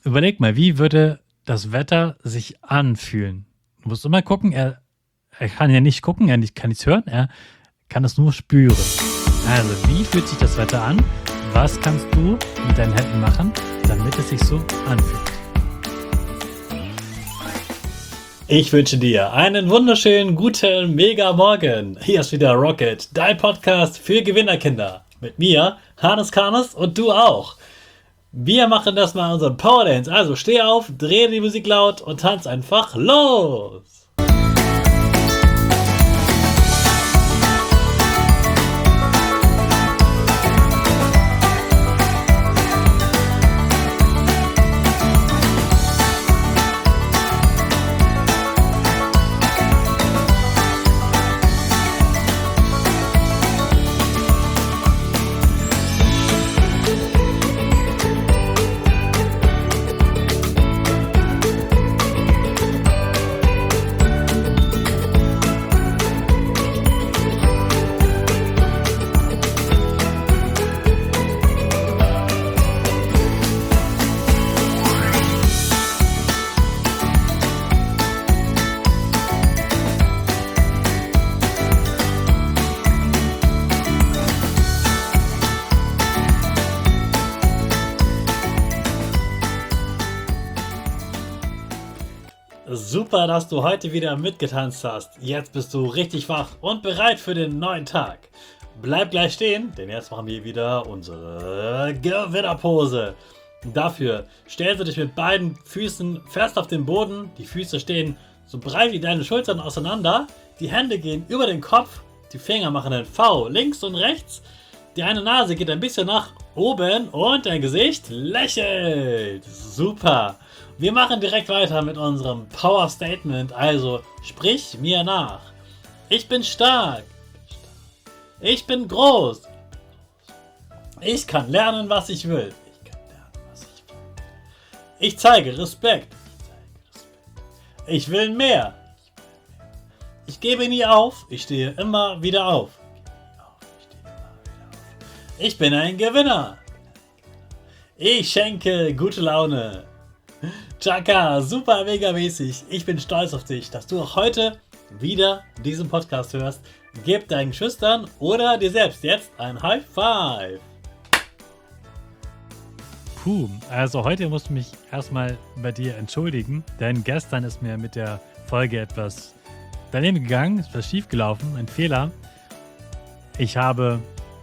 Überleg mal, wie würde das Wetter sich anfühlen? Du musst immer gucken, er kann ja nicht gucken, kann nichts hören, er kann es nur spüren. Also, wie fühlt sich das Wetter an? Was kannst du mit deinen Händen machen, damit es sich so anfühlt? Ich wünsche dir einen wunderschönen, guten, mega Morgen. Hier ist wieder Rocket, dein Podcast für Gewinnerkinder. Mit mir, Hannes Karnes, und du auch. Wir machen das mal unseren Power Dance. Also steh auf, dreh die Musik laut und tanz einfach los. Super, dass du heute wieder mitgetanzt hast. Jetzt bist du richtig wach und bereit für den neuen Tag. Bleib gleich stehen, denn jetzt machen wir wieder unsere Gewinnerpose. Dafür stellst du dich mit beiden Füßen fest auf den Boden. Die Füße stehen so breit wie deine Schultern auseinander. Die Hände gehen über den Kopf. Die Finger machen ein V links und rechts. Die eine Nase geht ein bisschen nach oben und dein Gesicht lächelt. Super. Wir machen direkt weiter mit unserem Power Statement, also sprich mir nach. Ich bin stark. Ich bin groß. Ich kann lernen, was ich will. Ich zeige Respekt. Ich will mehr. Ich gebe nie auf. Ich stehe immer wieder auf. Ich bin ein Gewinner. Ich schenke gute Laune. Chaka, super mega mäßig. Ich bin stolz auf dich, dass du auch heute wieder diesen Podcast hörst. Gib deinen Schüchtern oder dir selbst jetzt ein High Five. Puh, also heute musst du mich erstmal bei dir entschuldigen, denn gestern ist mir mit der Folge etwas daneben gegangen, ist was schief gelaufen, ein Fehler. Ich habe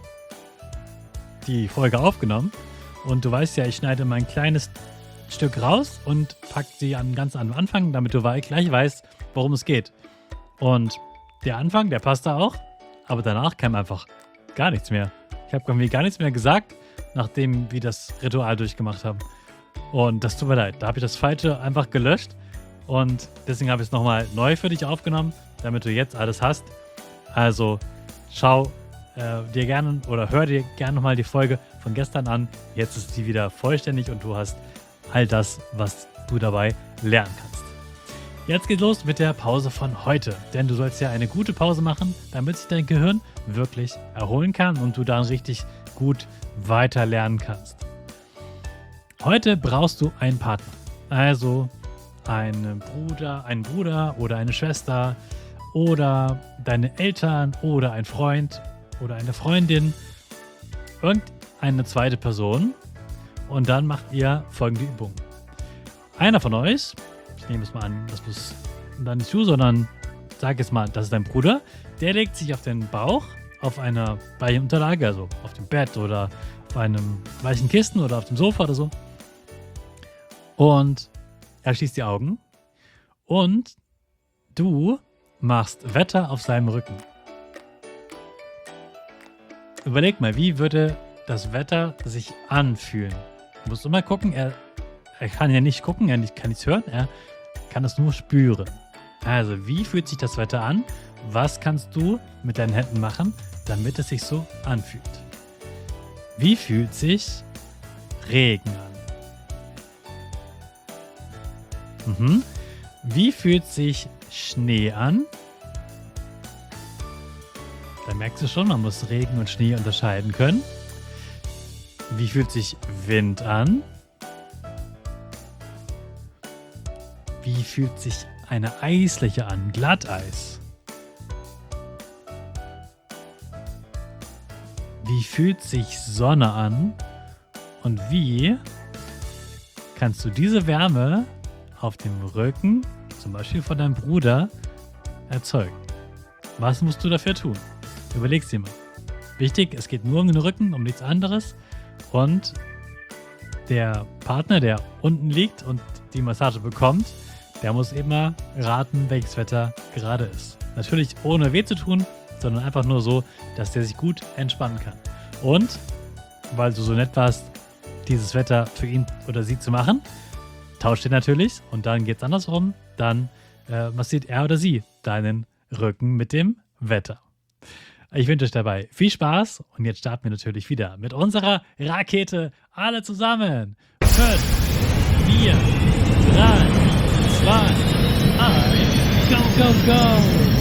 die Folge aufgenommen und du weißt ja, ich schneide mein kleines Stück raus und pack sie ganz am Anfang, damit du gleich weißt, worum es geht. Und der Anfang, der passte auch, aber danach kam einfach gar nichts mehr. Ich habe irgendwie gar nichts mehr gesagt, nachdem wir das Ritual durchgemacht haben. Und das tut mir leid, da habe ich das Falsche einfach gelöscht und deswegen habe ich es nochmal neu für dich aufgenommen, damit du jetzt alles hast. Also schau dir gerne oder hör dir gerne nochmal die Folge von gestern an. Jetzt ist sie wieder vollständig und du hast all das, was du dabei lernen kannst. Jetzt geht's los mit der Pause von heute, denn du sollst ja eine gute Pause machen, damit sich dein Gehirn wirklich erholen kann und du dann richtig gut weiter lernen kannst. Heute brauchst du einen Partner, also einen Bruder oder eine Schwester oder deine Eltern oder ein Freund oder eine Freundin, irgendeine zweite Person. Und dann macht ihr folgende Übung. Einer von euch, ich nehme es mal an, das bist dann nicht du, sondern sag jetzt mal, das ist dein Bruder, der legt sich auf den Bauch auf einer weichen Unterlage, also auf dem Bett oder auf einem weichen Kissen oder auf dem Sofa oder so. Und er schließt die Augen und du machst Wetter auf seinem Rücken. Überleg mal, wie würde das Wetter sich anfühlen? Du musst immer gucken, er kann ja nicht gucken, er kann nichts hören, er kann es nur spüren. Also, wie fühlt sich das Wetter an? Was kannst du mit deinen Händen machen, damit es sich so anfühlt? Wie fühlt sich Regen an? Wie fühlt sich Schnee an? Da merkst du schon, man muss Regen und Schnee unterscheiden können. Wie fühlt sich Wind an? Wie fühlt sich eine Eisfläche an? Glatteis. Wie fühlt sich Sonne an? Und wie kannst du diese Wärme auf dem Rücken, zum Beispiel von deinem Bruder, erzeugen? Was musst du dafür tun? Überleg's dir mal. Wichtig, es geht nur um den Rücken, um nichts anderes. Und der Partner, der unten liegt und die Massage bekommt, der muss immer raten, welches Wetter gerade ist. Natürlich ohne weh zu tun, sondern einfach nur so, dass der sich gut entspannen kann. Und, weil du so nett warst, dieses Wetter für ihn oder sie zu machen, tauscht ihr natürlich und dann geht's andersrum. Dann massiert er oder sie deinen Rücken mit dem Wetter. Ich wünsche euch dabei viel Spaß und jetzt starten wir natürlich wieder mit unserer Rakete. Alle zusammen. 5, 4, 3, 2, 1, go, go, go!